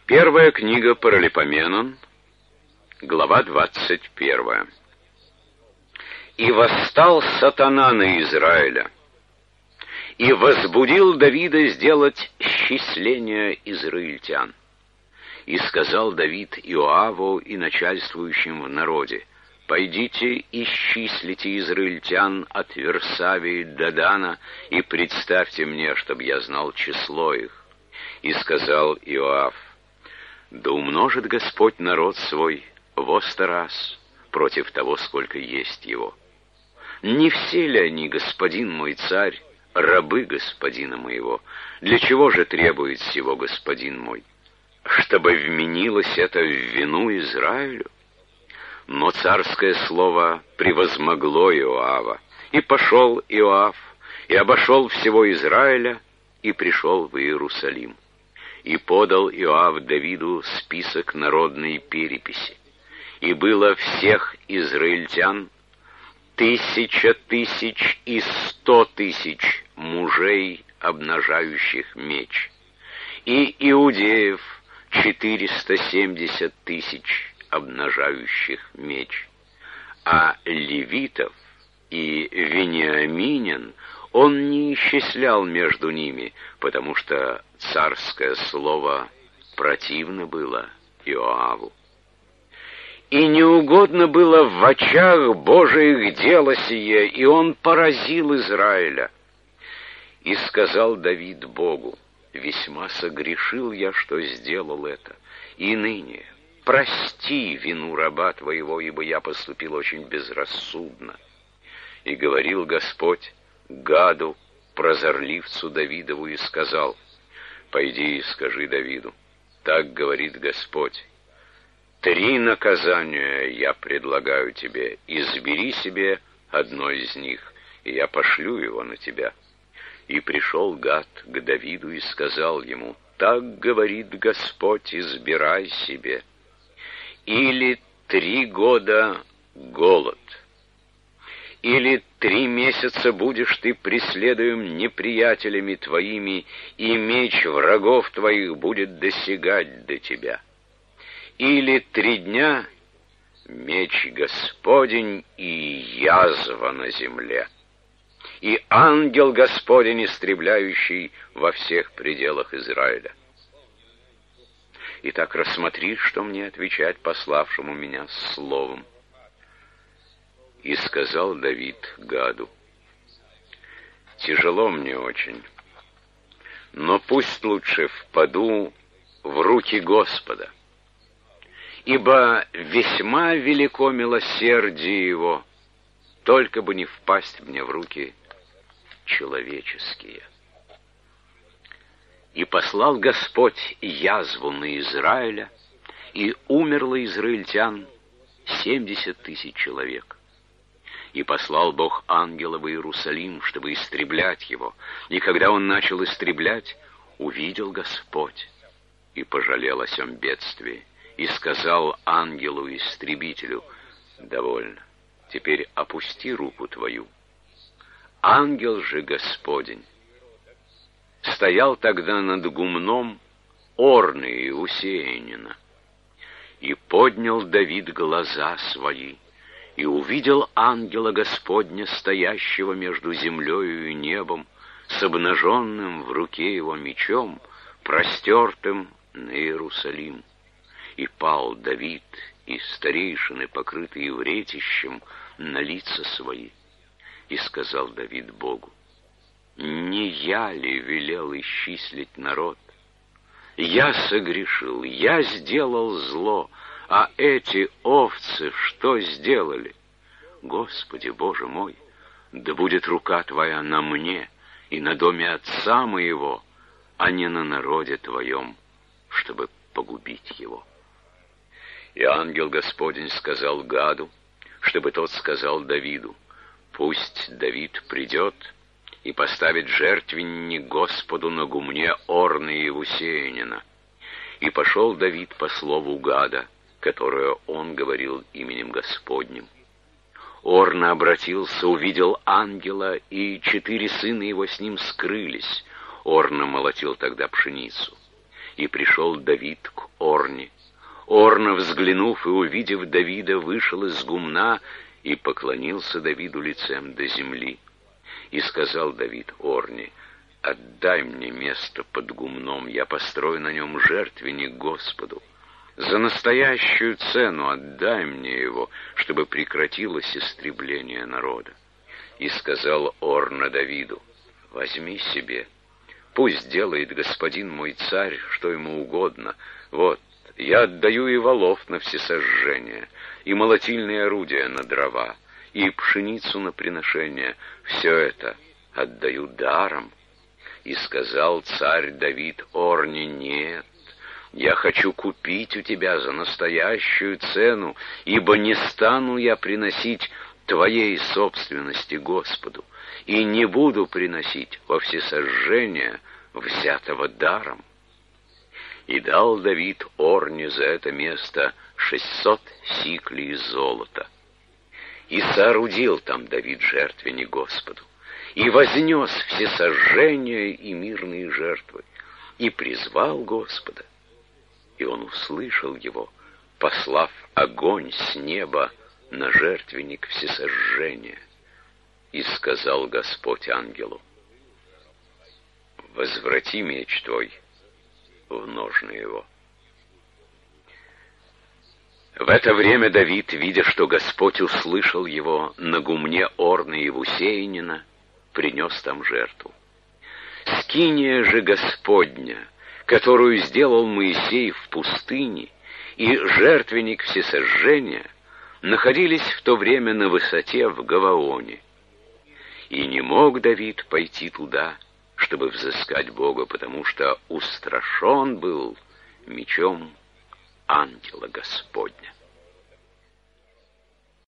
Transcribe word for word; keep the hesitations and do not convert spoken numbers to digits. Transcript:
Первая книга Паралипоменон, глава двадцать первая. «И восстал сатана на Израиля, и возбудил Давида сделать счисление израильтян. И сказал Давид Иоаву и начальствующим в народе: пойдите, исчислите израильтян от Версавии до Дана, и представьте мне, чтобы я знал число их. И сказал Иоав: да умножит Господь народ свой во сто раз против того, сколько есть его. Не все ли они, господин мой царь, рабы господина моего? Для чего же требует сего господин мой? Чтобы вменилось это в вину Израилю? Но царское слово превозмогло Иоава, и пошел Иоав, и обошел всего Израиля, и пришел в Иерусалим. И подал Иоав Давиду список народной переписи. И было всех израильтян тысяча тысяч и сто тысяч мужей, обнажающих меч, и иудеев четыреста семьдесят тысяч, обнажающих меч, а левитов и вениаминин он не исчислял между ними, потому что царское слово противно было Иоаву. И неугодно было в очах Божиих дело сие, и он поразил Израиля. И сказал Давид Богу: весьма согрешил я, что сделал это, и ныне прости вину раба твоего, ибо я поступил очень безрассудно. И говорил Господь Гаду, прозорливцу Давидову, и сказал: пойди и скажи Давиду, так говорит Господь: три наказания я предлагаю тебе, избери себе одно из них, и я пошлю его на тебя. И пришел Гад к Давиду и сказал ему: так говорит Господь, избирай себе. Или три года голод, или три месяца будешь ты преследуем неприятелями твоими, и меч врагов твоих будет досягать до тебя. Или три дня меч Господень и язва на земле, и ангел Господень, истребляющий во всех пределах Израиля. Итак, рассмотри, что мне отвечать пославшему меня словом. И сказал Давид Гаду: тяжело мне очень, но пусть лучше впаду в руки Господа, ибо весьма велико милосердие его, только бы не впасть мне в руки человеческие. И послал Господь язву на Израиля, и умерло израильтян семьдесят тысяч человек. И послал Бог ангела в Иерусалим, чтобы истреблять его. И когда он начал истреблять, увидел Господь и пожалел о сем бедствии, и сказал ангелу-истребителю: довольно, теперь опусти руку твою. Ангел же Господень стоял тогда над гумном Орны Иусеянина. И поднял Давид глаза свои, и увидел ангела Господня, стоящего между землею и небом, с обнаженным в руке его мечом, простертым на Иерусалим. И пал Давид и старейшины, покрытые вретищем, на лица свои. И сказал Давид Богу: не я ли велел исчислить народ? Я согрешил, я сделал зло, а эти овцы что сделали? Господи, Боже мой, да будет рука Твоя на мне и на доме отца моего, а не на народе Твоем, чтобы погубить его. И ангел Господень сказал Гаду, чтобы тот сказал Давиду: пусть Давид придет и поставит жертвенник Господу на гумне Орны Иусеянина. И пошел Давид по слову Гада, которое он говорил именем Господним. Орна обратился, увидел ангела, и четыре сына его с ним скрылись. Орна молотил тогда пшеницу. И пришел Давид к Орне. Орна, взглянув и увидев Давида, вышел из гумна и поклонился Давиду лицем до земли. И сказал Давид Орне: «Отдай мне место под гумном, я построю на нем жертвенник Господу. За настоящую цену отдай мне его, чтобы прекратилось истребление народа». И сказал Орна Давиду: «Возьми себе, пусть делает господин мой царь, что ему угодно. Вот, я отдаю и волов на всесожжение, и молотильные орудия на дрова, и пшеницу на приношение. Все это отдаю даром». И сказал царь Давид Орне: «Нет, я хочу купить у тебя за настоящую цену, ибо не стану я приносить твоей собственности Господу, и не буду приносить во всесожжение взятого даром». И дал Давид Орне за это место шестьсот сиклей золота. И соорудил там Давид жертвенник Господу, и вознес всесожжения и мирные жертвы, и призвал Господа. И он услышал его, послав огонь с неба на жертвенник всесожжения. И сказал Господь ангелу: «Возврати меч твой в ножны его». В это время Давид, видя, что Господь услышал его на гумне Орны и Вусеянина, принес там жертву. Скиния же Господня, которую сделал Моисей в пустыне, и жертвенник всесожжения находились в то время на высоте в Гаваоне. И не мог Давид пойти туда, чтобы взыскать Бога, потому что устрашен был мечом ангела Господня.